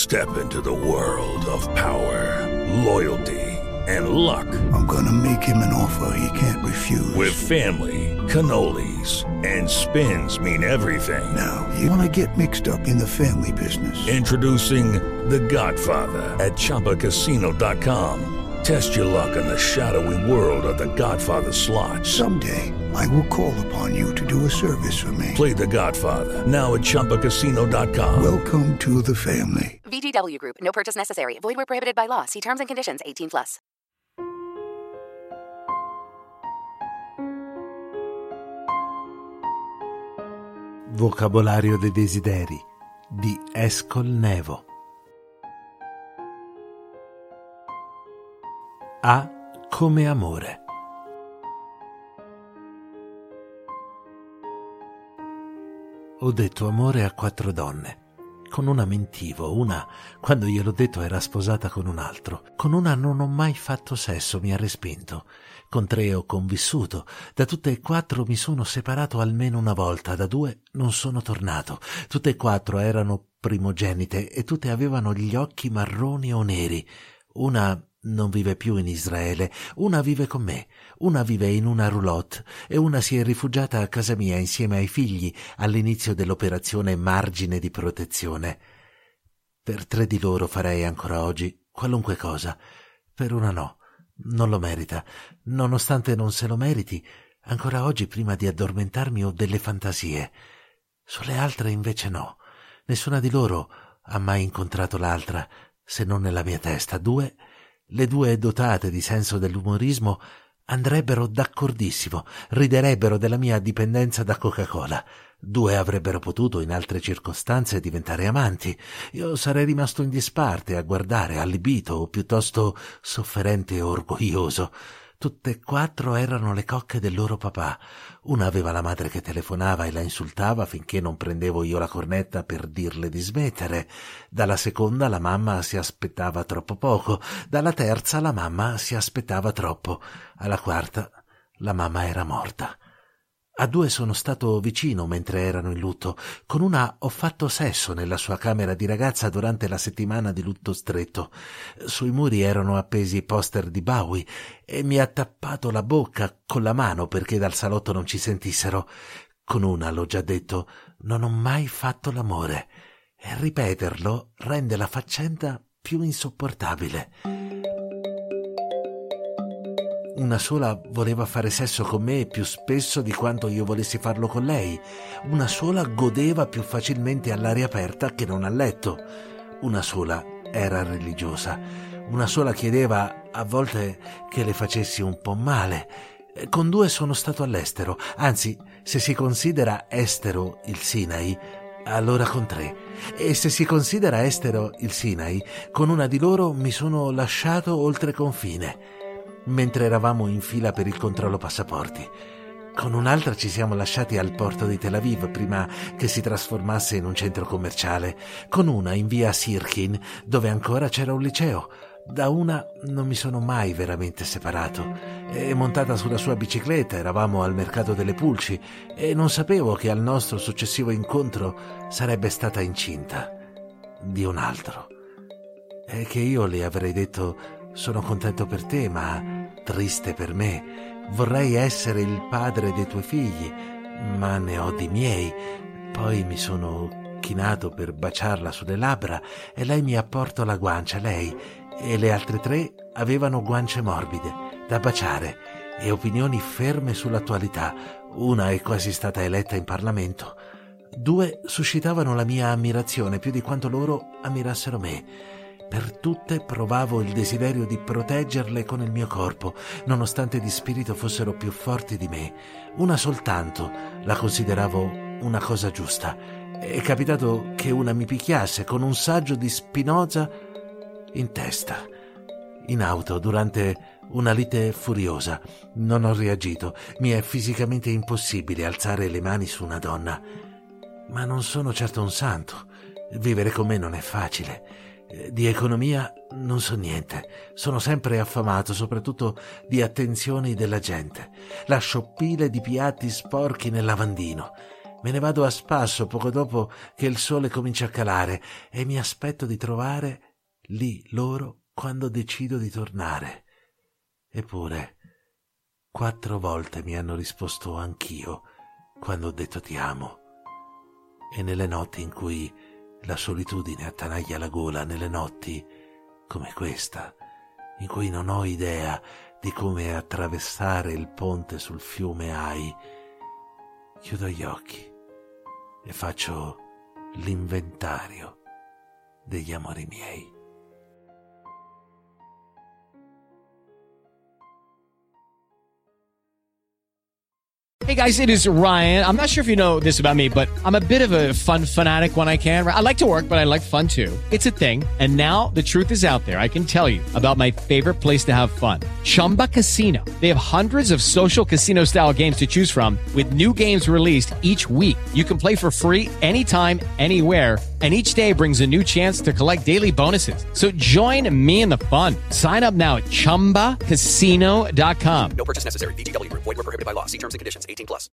Step into the world of power, loyalty, and luck. I'm gonna make him an offer he can't refuse. With family, cannolis, and spins mean everything. Now, you wanna get mixed up in the family business. Introducing The Godfather at ChumbaCasino.com. Test your luck in the shadowy world of The Godfather slot. Someday, I will call upon you to do a service for me. Play The Godfather, now at ChumbaCasino.com. Welcome to the family. VGW Group. No purchase necessary. Void where prohibited by law. See terms and conditions. 18+. Vocabolario dei desideri di Escol Nevo. A come amore. Ho detto amore a 4 donne. Con una mentivo, una, quando gliel'ho detto, era sposata con un altro. Con una non ho mai fatto sesso, mi ha respinto. Con 3 ho convissuto. Da tutte e 4 mi sono separato almeno una volta, da 2 non sono tornato. Tutte e 4 erano primogenite e tutte avevano gli occhi marroni o neri. Una non vive più in Israele, una vive con me, una vive in una roulotte e una si è rifugiata a casa mia insieme ai figli all'inizio dell'operazione Margine di protezione. Per 3 di loro farei ancora oggi qualunque cosa, per una no, non lo merita. Nonostante non se lo meriti, ancora oggi prima di addormentarmi ho delle fantasie. Sulle altre invece no, nessuna di loro ha mai incontrato l'altra, se non nella mia testa. Le 2 dotate di senso dell'umorismo andrebbero d'accordissimo, riderebbero della mia dipendenza da Coca-Cola. 2 avrebbero potuto in altre circostanze diventare amanti. Io sarei rimasto in disparte a guardare, allibito o piuttosto sofferente e orgoglioso. Tutte e 4 erano le cocche del loro papà. Una aveva la madre che telefonava e la insultava finché non prendevo io la cornetta per dirle di smettere. Dalla seconda la mamma si aspettava troppo poco. Dalla terza la mamma si aspettava troppo. Alla quarta la mamma era morta. A 2 sono stato vicino mentre erano in lutto. Con una ho fatto sesso nella sua camera di ragazza durante la settimana di lutto stretto. Sui muri erano appesi poster di Bowie e mi ha tappato la bocca con la mano perché dal salotto non ci sentissero. Con una, l'ho già detto, non ho mai fatto l'amore e ripeterlo rende la faccenda più insopportabile. Una sola voleva fare sesso con me più spesso di quanto io volessi farlo con lei. Una sola godeva più facilmente all'aria aperta che non a letto. Una sola era religiosa. Una sola chiedeva a volte che le facessi un po' male. Con 2 sono stato all'estero. Anzi, se si considera estero il Sinai, allora con 3. E se si considera estero il Sinai, con una di loro mi sono lasciato oltre confine, mentre eravamo in fila per il controllo passaporti. Con un'altra ci siamo lasciati al porto di Tel Aviv prima che si trasformasse in un centro commerciale. Con una in via Sirkin, dove ancora c'era un liceo. Da una non mi sono mai veramente separato. E montata sulla sua bicicletta eravamo al mercato delle pulci e non sapevo che al nostro successivo incontro sarebbe stata incinta di un altro. E che io le avrei detto: sono contento per te, ma triste per me. Vorrei essere il padre dei tuoi figli, ma ne ho di miei. Poi mi sono chinato per baciarla sulle labbra e lei mi ha porto la guancia, lei e le altre 3 avevano guance morbide da baciare e opinioni ferme sull'attualità. Una è quasi stata eletta in Parlamento. 2 suscitavano la mia ammirazione più di quanto loro ammirassero me. Per tutte provavo il desiderio di proteggerle con il mio corpo, nonostante di spirito fossero più forti di me. Una soltanto la consideravo una cosa giusta. È capitato che una mi picchiasse con un saggio di Spinoza in testa. In auto, durante una lite furiosa. Non ho reagito. Mi è fisicamente impossibile alzare le mani su una donna. Ma non sono certo un santo. Vivere con me non è facile. Di economia non so niente. Sono sempre affamato, soprattutto di attenzioni della gente. Lascio pile di piatti sporchi nel lavandino. Me ne vado a spasso poco dopo che il sole comincia a calare e mi aspetto di trovare lì loro quando decido di tornare. Eppure 4 volte mi hanno risposto anch'io quando ho detto ti amo. E nelle notti in cui la solitudine attanaglia la gola, nelle notti come questa, in cui non ho idea di come attraversare il ponte sul fiume Ai, chiudo gli occhi e faccio l'inventario degli amori miei. Hey guys, it is Ryan. I'm not sure if you know this about me, but I'm a bit of a fun fanatic when I can. I like to work, but I like fun too. It's a thing. And now the truth is out there. I can tell you about my favorite place to have fun. Chumba Casino. They have hundreds of social casino style games to choose from with new games released each week. You can play for free anytime, anywhere. And each day brings a new chance to collect daily bonuses. So join me in the fun. Sign up now at ChumbaCasino.com. No purchase necessary. VGW Group. Void where prohibited by law. See terms and conditions. 18+.